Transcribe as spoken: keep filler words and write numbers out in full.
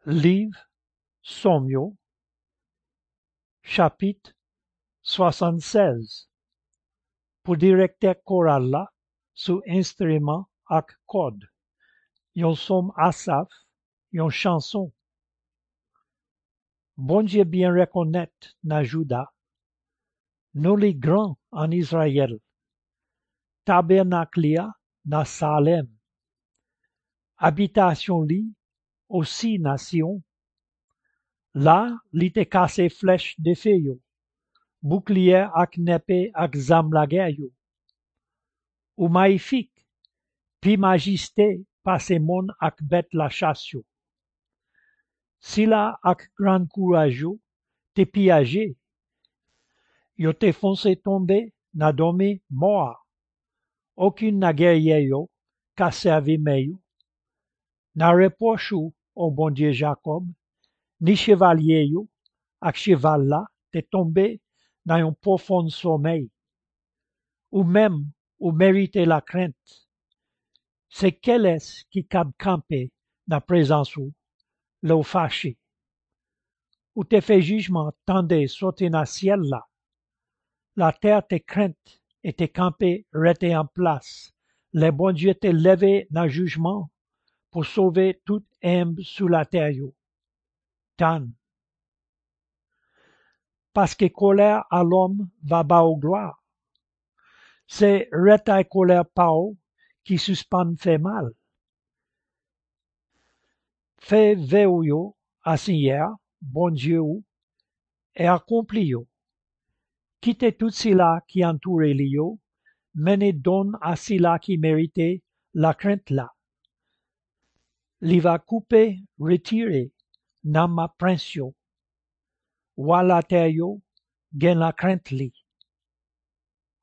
Livre Somme, chapitre soixante-seize. Pour directeur choral là, sous instrument ak code. Yon somme Asaph, yon chanson. Bon Dieu bien reconnaître na Juda, nous les grands en Israël. Tabernaclia na Salem. Habitation li aussi nation. Là, li te cassé flèche de feu yo, bouclier ak nepe ak zam la guerre yo. Ou maïfique, pi majesté passe mon ak bet la chasse yo. Sila ak grand courage yo, te piage, yo te foncé tomber na domi mort. Aucune na guerrier yo, ka servi me yo. Na reproche ou, au bon Dieu Jacob, ni chevalier yo, ak cheval la, te tombe dans un profond sommeil. Ou même, ou mérite la crainte. C'est quel est qui cab camper na présence ou, l'eau fâché. Ou te fait jugement tendez sauter na ciel là. La terre te crainte et te campé rete en place. Le bon Dieu te levé na jugement pour sauver tout âme sous la terre yo. Tan. Parce que colère à l'homme va bas au gloire. C'est retaille colère pao qui suspend fait mal. Fait veu yo, asier, bon Dieu ou, et accompli yo. Quittez tout cela qui entoure l'io, menez donne à cela qui méritait la crainte là. Li va couper, retirer, n'a ma prince yo. Wala terre yo, gen la crainte li.